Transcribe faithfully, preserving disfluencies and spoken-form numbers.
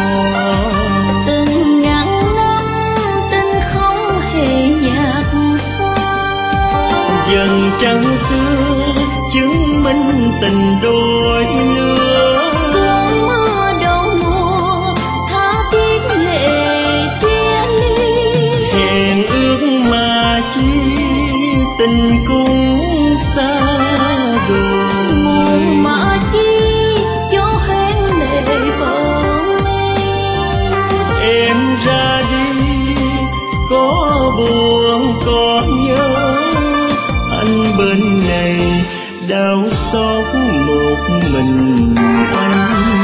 Tình ngàn năm tình không hề nhạt phai, dần trăng xưa chứng minh tình đôi lứa. cơn mưa đầu mùa tha thiết lệ chia ly, Hẹn ước mà chi tình cũng xa rồi. nguồn mà chi cho hẹn lệ bờ mây. Em ra đi có buồn có nhớ, anh bên này đau xót một mình anh.